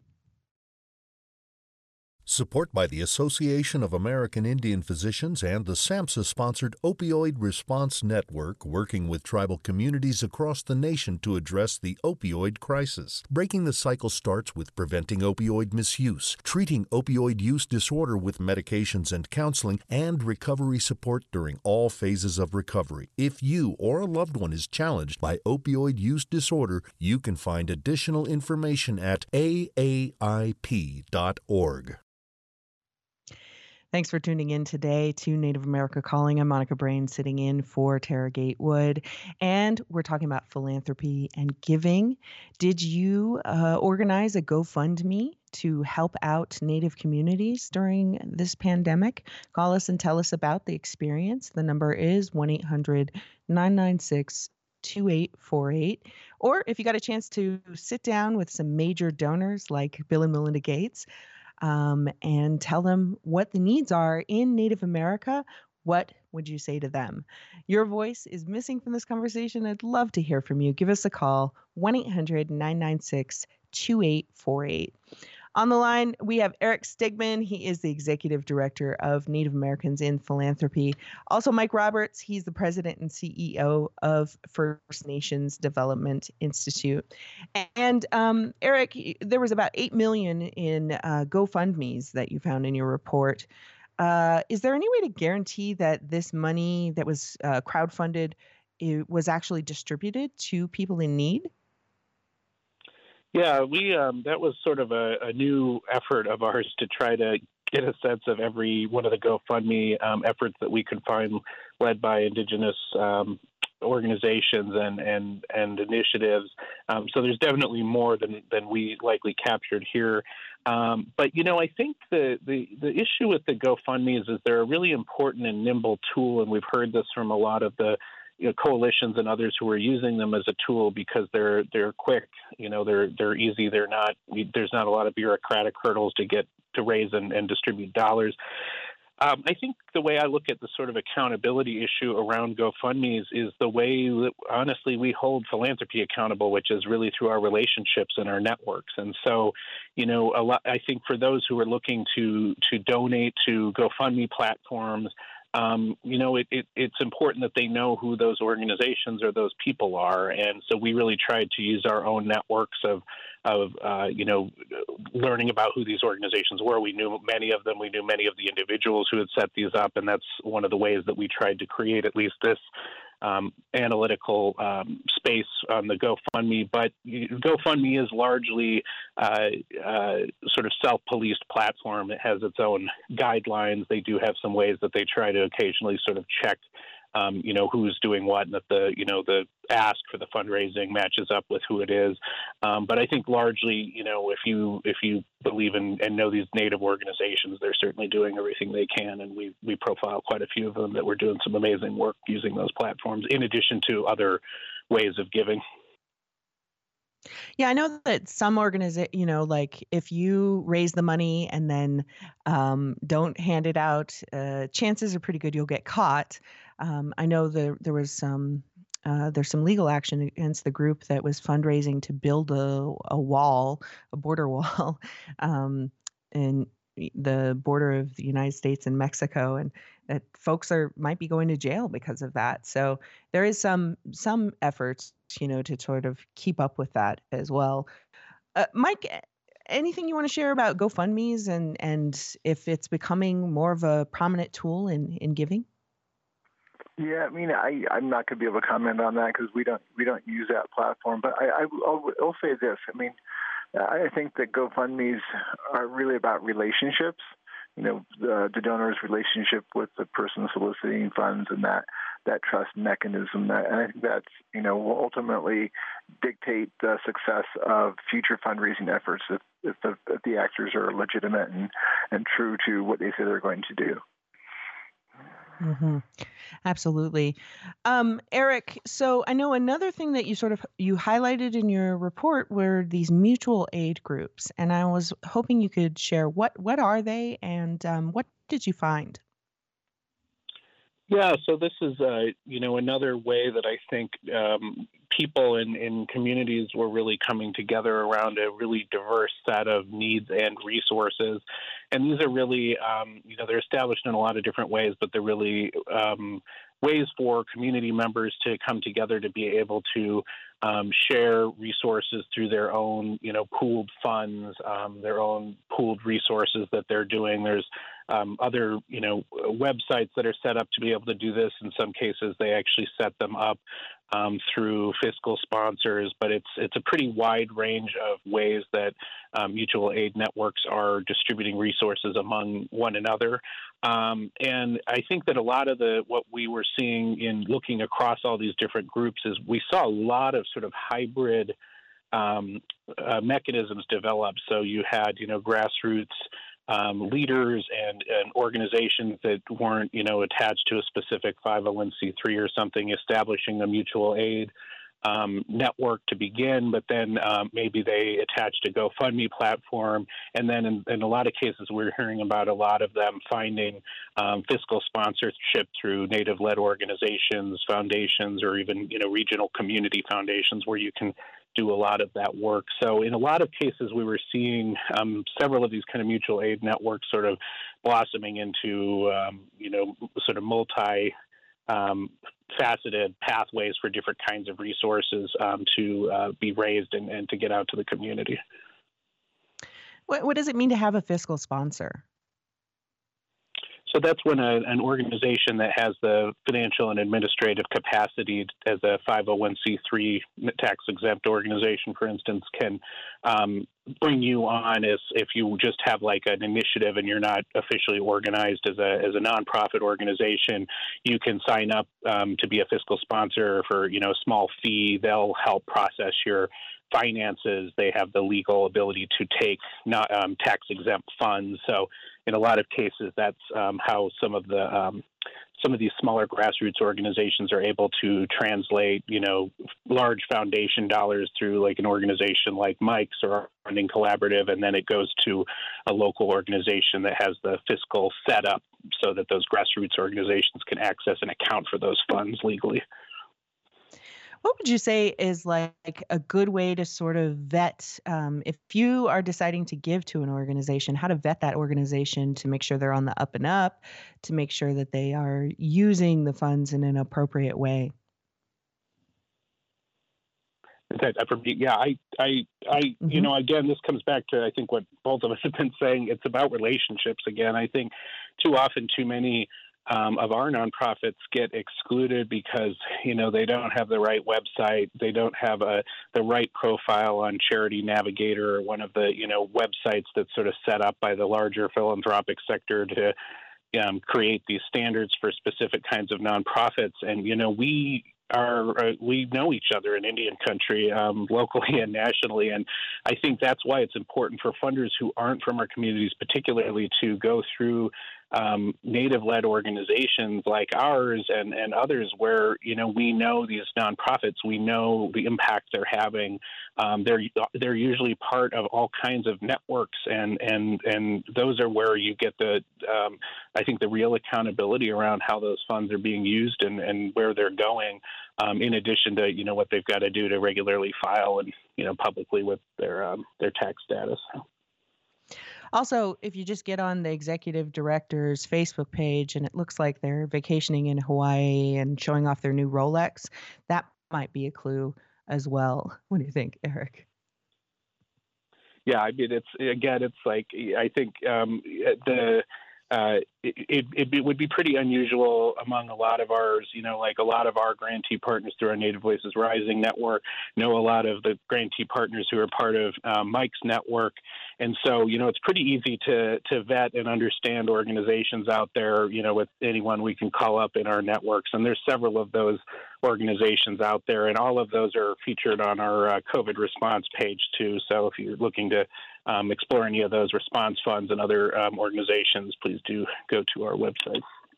Support by the Association of American Indian Physicians and the SAMHSA-sponsored Opioid Response Network, working with tribal communities across the nation to address the opioid crisis. Breaking the cycle starts with preventing opioid misuse, treating opioid use disorder with medications and counseling, and recovery support during all phases of recovery. If you or a loved one is challenged by opioid use disorder, you can find additional information at A A I P dot org. Thanks for tuning in today to Native America Calling. I'm Monica Brain, sitting in for Tara Gatewood, and we're talking about philanthropy and giving. Did you uh, organize a GoFundMe to help out Native communities during this pandemic? Call us and tell us about the experience. The number is one eight hundred nine nine six two eight four eight. Or if you got a chance to sit down with some major donors like Bill and Melinda Gates, Um, and tell them what the needs are in Native America, what would you say to them? Your voice is missing from this conversation. I'd love to hear from you. Give us a call, one eight hundred nine nine six two eight four eight. On the line, we have Eric Stegman. He is the Executive Director of Native Americans in Philanthropy. Also, Mike Roberts. He's the President and C E O of First Nations Development Institute. And um, Eric, there was about eight million dollars in uh, GoFundMes that you found in your report. Uh, is there any way to guarantee that this money that was uh, crowdfunded it was actually distributed to people in need? Yeah, we um, that was sort of a, a new effort of ours to try to get a sense of every one of the GoFundMe um, efforts that we could find led by Indigenous um, organizations and and and initiatives. Um, so there's definitely more than than we likely captured here. Um, but you know, I think the, the the issue with the GoFundMes is they're a really important and nimble tool, and we've heard this from a lot of the you know, coalitions and others who are using them as a tool because they're they're quick, you know, they're they're easy. They're not. There's not a lot of bureaucratic hurdles to get to raise and, and distribute dollars. Um, I think the way I look at the sort of accountability issue around GoFundMe is, is the way that, honestly, we hold philanthropy accountable, which is really through our relationships and our networks. And so, you know, a lot, I think for those who are looking to to donate to GoFundMe platforms, Um, you know, it, it, it's important that they know who those organizations or those people are. And so we really tried to use our own networks of, of uh, you know, learning about who these organizations were. We knew many of them. We knew many of the individuals who had set these up. And that's one of the ways that we tried to create at least this Um, analytical um, space on the GoFundMe, but GoFundMe is largely uh, uh, sort of self-policed platform. It has its own guidelines. They do have some ways that they try to occasionally sort of check, um, you know, who's doing what, and that the, you know, the ask for the fundraising matches up with who it is. Um, but I think largely, you know, if you if you believe in and know these Native organizations, they're certainly doing everything they can, and we we profile quite a few of them that were doing some amazing work using those platforms, in addition to other ways of giving. Yeah, I know that some organiza you know, like if you raise the money and then um, don't hand it out, uh, chances are pretty good you'll get caught. Um, I know there there was some uh, there's some legal action against the group that was fundraising to build a a wall, a border wall, um, in the border of the United States and Mexico, and that folks are might be going to jail because of that. So there is some some efforts, you know, to sort of keep up with that as well. Uh, Mike, anything you want to share about GoFundMe's and and if it's becoming more of a prominent tool in in giving? Yeah, I mean, I, I'm not going to be able to comment on that because we don't we don't use that platform. But I, I I'll, I'll say this. I mean, I think that GoFundMe's are really about relationships. You know, the, the donor's relationship with the person soliciting funds, and that that trust mechanism. That, and I think that's, you know, will ultimately dictate the success of future fundraising efforts if, if, the, if the actors are legitimate and, and true to what they say they're going to do. Mm-hmm. Absolutely. Um, Eric, so I know another thing that you sort of you highlighted in your report were these mutual aid groups, and I was hoping you could share what what are they and um, what did you find? Yeah, so this is, uh, you know, another way that I think um, people in, in communities were really coming together around a really diverse set of needs and resources. And these are really, um, you know, they're established in a lot of different ways, but they're really um, ways for community members to come together to be able to um, share resources through their own, you know, pooled funds, um, their own pooled resources that they're doing. There's um, other, you know, websites that are set up to be able to do this. In some cases, they actually set them up um, through fiscal sponsors, but it's it's a pretty wide range of ways that um, mutual aid networks are distributing resources among one another. Um, and I think that a lot of the what we were seeing in looking across all these different groups is we saw a lot of sort of hybrid um, uh, mechanisms develop. So you had, you know, grassroots um, leaders and, and organizations that weren't, you know, attached to a specific five oh one c three or something, establishing a mutual aid Um, network to begin, but then um, maybe they attached a GoFundMe platform. And then in, in a lot of cases, we're hearing about a lot of them finding um, fiscal sponsorship through Native-led organizations, foundations, or even, you know, regional community foundations where you can do a lot of that work. So in a lot of cases, we were seeing um, several of these kind of mutual aid networks sort of blossoming into, um, you know, sort of multi Um, faceted pathways for different kinds of resources um, to uh, be raised and, and to get out to the community. What what does it mean to have a fiscal sponsor? So that's when a, an organization that has the financial and administrative capacity as a five oh one c three tax-exempt organization, for instance, can um, bring you on as if you just have like an initiative and you're not officially organized as a as a nonprofit organization. You can sign up um, to be a fiscal sponsor for, you know, a small fee. They'll help process your finances. They have the legal ability to take not um, tax-exempt funds. So in a lot of cases, that's um, how some of the um, some of these smaller grassroots organizations are able to translate, you know, large foundation dollars through like an organization like Mike's or Funding Collaborative, and then it goes to a local organization that has the fiscal setup so that those grassroots organizations can access and account for those funds legally. What would you say is like a good way to sort of vet, um, if you are deciding to give to an organization, how to vet that organization to make sure they're on the up and up, to make sure that they are using the funds in an appropriate way? That, for me, yeah, I, I, I, mm-hmm. you know, again, this comes back to, I think, what both of us have been saying. It's about relationships. Again, I think too often, too many um, of our nonprofits get excluded because, you know, they don't have the right website. They don't have a, the right profile on Charity Navigator, or one of the, you know, websites that's sort of set up by the larger philanthropic sector to um, create these standards for specific kinds of nonprofits. And, you know, we are, uh, we know each other in Indian country, um, locally and nationally. And I think that's why it's important for funders who aren't from our communities, particularly, to go through um, Native-led organizations like ours and, and others where, you know, we know these nonprofits, we know the impact they're having. Um, they're they're usually part of all kinds of networks, and and and those are where you get the, um, I think, the real accountability around how those funds are being used and, and where they're going. Um, in addition to, you know, what they've got to do to regularly file and, you know, publicly with their um, their tax status. Also, if you just get on the executive director's Facebook page and it looks like they're vacationing in Hawaii and showing off their new Rolex, that might be a clue as well. What do you think, Eric? Yeah, I mean, it's, again, it's like, I think um, the, uh, it, it, it would be pretty unusual among a lot of ours, you know, like a lot of our grantee partners through our Native Voices Rising network know a lot of the grantee partners who are part of um, Mike's network. And so, you know, it's pretty easy to, to vet and understand organizations out there, you know, with anyone we can call up in our networks. And there's several of those organizations out there, and all of those are featured on our uh, COVID response page too. So if you're looking to um, explore any of those response funds and other um, organizations, please do go to our website.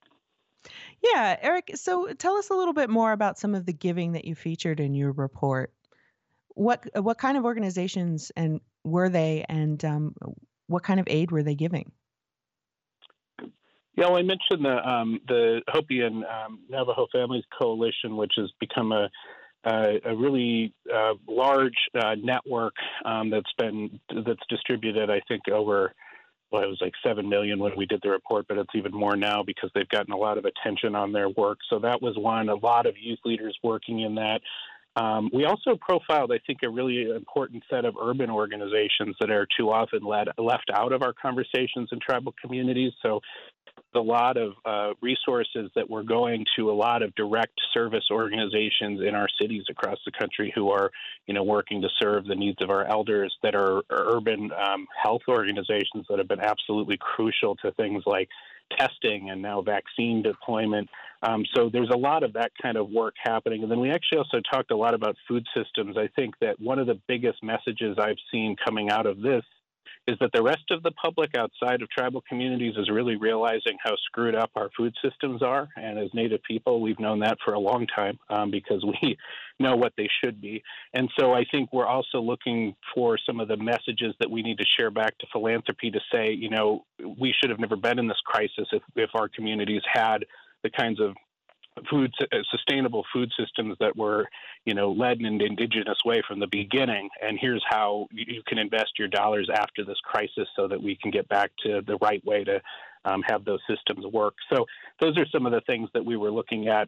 Yeah, Eric, so tell us a little bit more about some of the giving that you featured in your report. What what kind of organizations and were they, and um, what kind of aid were they giving? Yeah, well, I mentioned the um, the Hopi and um, Navajo Families Coalition, which has become a a, a really uh, large uh, network um, that's been that's distributed, I think, over. Well, it was like seven million when we did the report, but it's even more now because they've gotten a lot of attention on their work. So that was one. A lot of youth leaders working in that. Um, we also profiled, I think, a really important set of urban organizations that are too often led, left out of our conversations in tribal communities. So a lot of uh, resources that were going to a lot of direct service organizations in our cities across the country who are, you know, working to serve the needs of our elders, that are, are urban um, health organizations that have been absolutely crucial to things like testing and now vaccine deployment. Um, so there's a lot of that kind of work happening. And then we actually also talked a lot about food systems. I think that one of the biggest messages I've seen coming out of this is that the rest of the public outside of tribal communities is really realizing how screwed up our food systems are. And as Native people, we've known that for a long time um, because we know what they should be. And so I think we're also looking for some of the messages that we need to share back to philanthropy to say, you know, we should have never been in this crisis if, if our communities had the kinds of food, sustainable food systems that were, you know, led in an indigenous way from the beginning. And here's how you can invest your dollars after this crisis so that we can get back to the right way to um, have those systems work. So those are some of the things that we were looking at.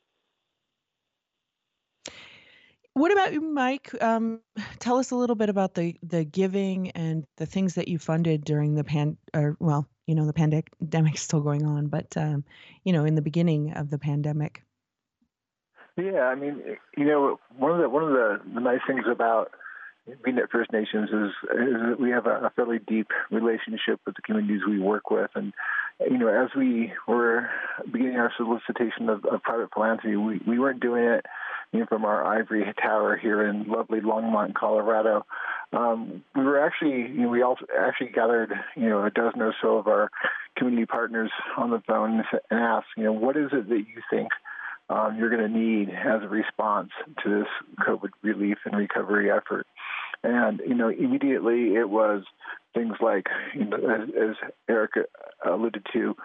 What about you, Mike? Um, tell us a little bit about the, the giving and the things that you funded during the pan, or well, you know, the pandemic is still going on, but, um, you know, in the beginning of the pandemic. Yeah, I mean, you know, one of the one of the, the nice things about being at First Nations is, is that we have a, a fairly deep relationship with the communities we work with. And, you know, as we were beginning our solicitation of, of private philanthropy, we, we weren't doing it, you know, from our ivory tower here in lovely Longmont, Colorado. Um, we were actually, you know, we also actually gathered, you know, a dozen or so of our community partners on the phone and asked, you know, what is it that you think um, you're going to need as a response to this COVID relief and recovery effort? And, you know, immediately it was things like, you know, as, as Eric alluded to,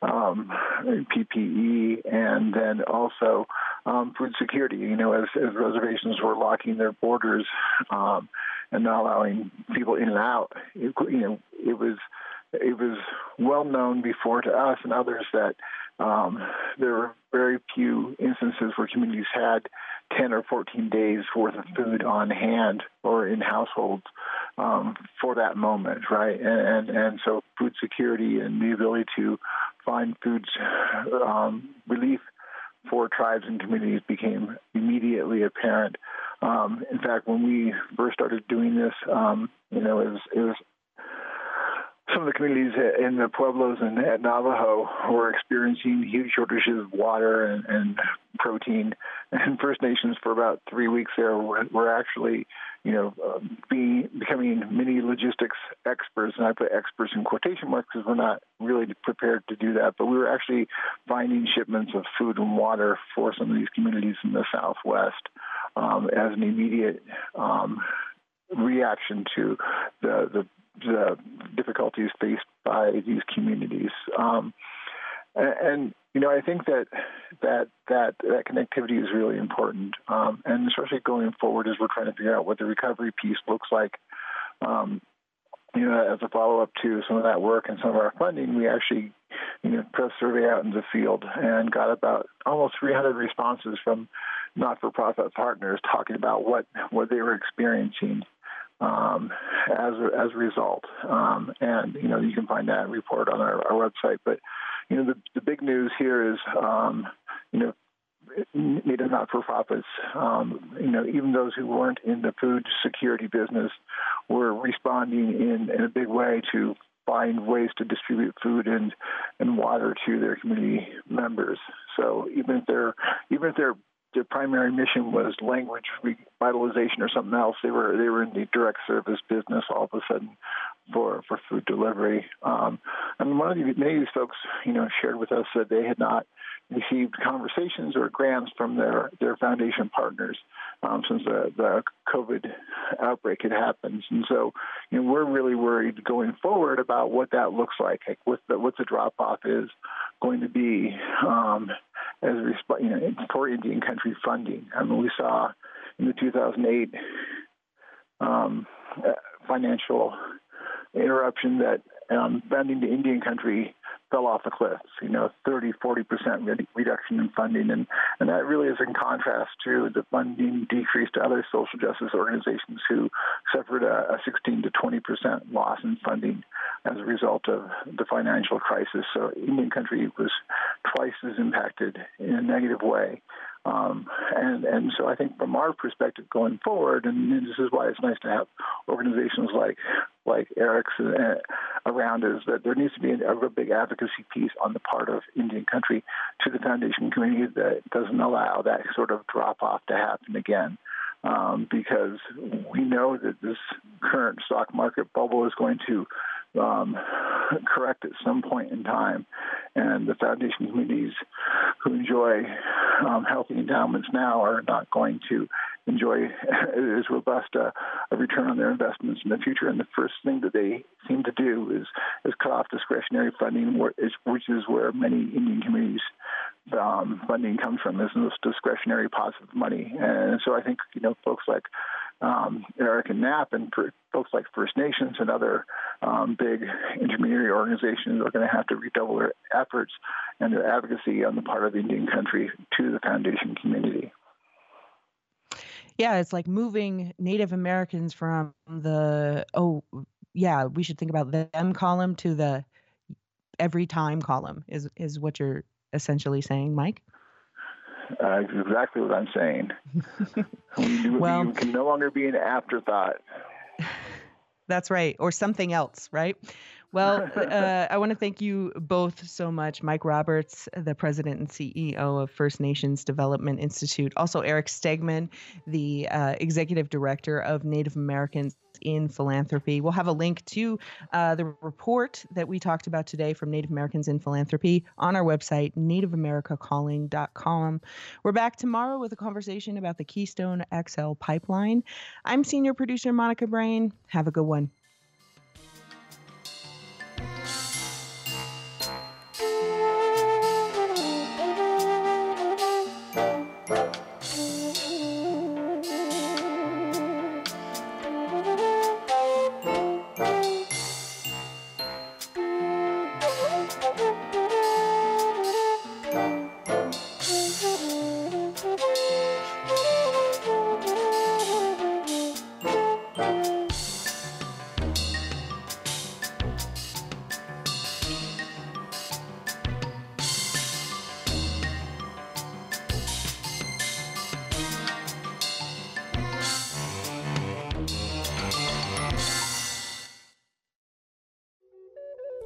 um, P P E, and then also um, food security. You know, as, as reservations were locking their borders um, and not allowing people in and out, it, you know, it was it was well known before to us and others that um, there were very few instances where communities had ten or fourteen days worth of food on hand or in households um, for that moment, right? And, and and so food security and the ability to find food um, relief for tribes and communities became immediately apparent. Um, in fact, when we first started doing this, um, you know, it was, it was some of the communities in the Pueblos and at Navajo were experiencing huge shortages of water and, and protein. And First Nations for about three weeks there were, were actually, you know, uh, being, becoming mini logistics experts. And I put experts in quotation marks because we're not really prepared to do that. But we were actually finding shipments of food and water for some of these communities in the Southwest um, as an immediate um, reaction to the, the the difficulties faced by these communities. Um, and, and, you know, I think that that that, that connectivity is really important, um, and especially going forward as we're trying to figure out what the recovery piece looks like. Um, you know, as a follow-up to some of that work and some of our funding, we actually, you know, put a survey out in the field and got about almost three hundred responses from not-for-profit partners talking about what, what they were experiencing Um, as a, as a result, um, and you know you can find that report on our, our website. But you know the, the big news here is um, you know Native not-for-profits. Um, you know even those who weren't in the food security business were responding in, in a big way to find ways to distribute food and, and water to their community members. So even if they're even if they're their primary mission was language revitalization or something else, They were they were in the direct service business all of a sudden for, for food delivery. Um, and one of the, many of these folks, you know, shared with us that they had not received conversations or grants from their, their foundation partners um, since the, the COVID outbreak had happened. And so, you know, we're really worried going forward about what that looks like, like what the, what the drop-off is going to be um, as a resp- you know, for Indian country funding. I mean, we saw in the two thousand eight um, uh, financial interruption that um, funding to Indian country fell off the cliffs, you know, thirty, forty percent reduction in funding. And, and that really is in contrast to the funding decrease to other social justice organizations who suffered a, a sixteen to twenty percent loss in funding as a result of the financial crisis. So Indian country was twice as impacted in a negative way. Um, and, and so I think from our perspective going forward, and this is why it's nice to have organizations like like Eric's uh, around, is that there needs to be a real big advocacy piece on the part of Indian country to the foundation community that doesn't allow that sort of drop-off to happen again. Um, because we know that this current stock market bubble is going to um, correct at some point in time, and the foundation communities who enjoy um, healthy endowments now are not going to enjoy as robust a, a return on their investments in the future. And the first thing that they seem to do is, is cut off discretionary funding, which is where many Indian communities um, funding comes from, is this discretionary positive money. And so I think, you know, folks like um, Eric and Knapp and for folks like First Nations and other um, big intermediary organizations are going to have to redouble their efforts and their advocacy on the part of Indian country to the foundation community. Yeah, it's like moving Native Americans from the, oh, yeah, we should think about them column to the every time column is, is what you're essentially saying, Mike? Uh, exactly what I'm saying. you, well, you can no longer be an afterthought. That's right. Or something else, right? Well, uh, I want to thank you both so much. Mike Roberts, the president and C E O of First Nations Development Institute. Also, Eric Stegman, the uh, executive director of Native Americans in Philanthropy. We'll have a link to uh, the report that we talked about today from Native Americans in Philanthropy on our website, native america calling dot com. We're back tomorrow with a conversation about the Keystone X L pipeline. I'm senior producer Monica Brain. Have a good one.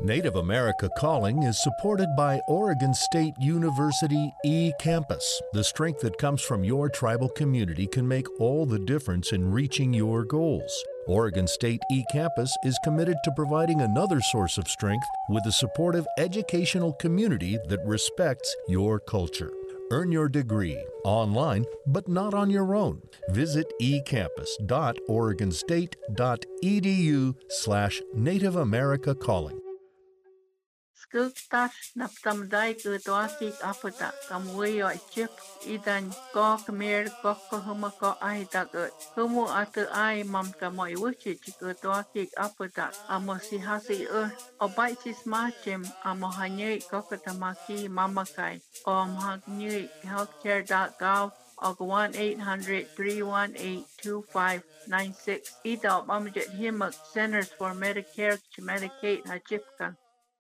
Native America Calling is supported by Oregon State University eCampus. The strength that comes from your tribal community can make all the difference in reaching your goals. Oregon State eCampus is committed to providing another source of strength with a supportive educational community that respects your culture. Earn your degree online, but not on your own. Visit ecampus.oregonstate.edu slash Native America Calling. Skugtas naptamdai kutuaki aputa kamuyo chip idan ko kamir ko kohuma ko aita gut kumu atu ai mamta moi wuchi kutuaki aputa amosi hasi ur obaitis machim amohanye ko katamaki mamakai om hagny healthcare dot gov og one eight hundred three one eight two five nine six ida mamjet himak Centers for Medicare to Medicaid hachipkan.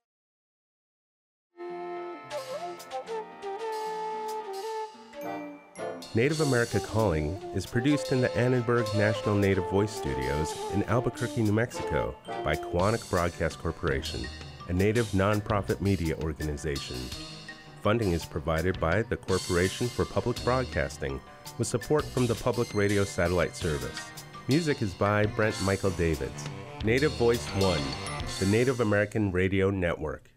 Native America Calling is produced in the Annenberg National Native Voice Studios in Albuquerque, New Mexico by Koahnic Broadcast Corporation, a Native nonprofit media organization. Funding is provided by the Corporation for Public Broadcasting with support from the Public Radio Satellite Service. Music is by Brent Michael Davids. Native Voice One, the Native American Radio Network.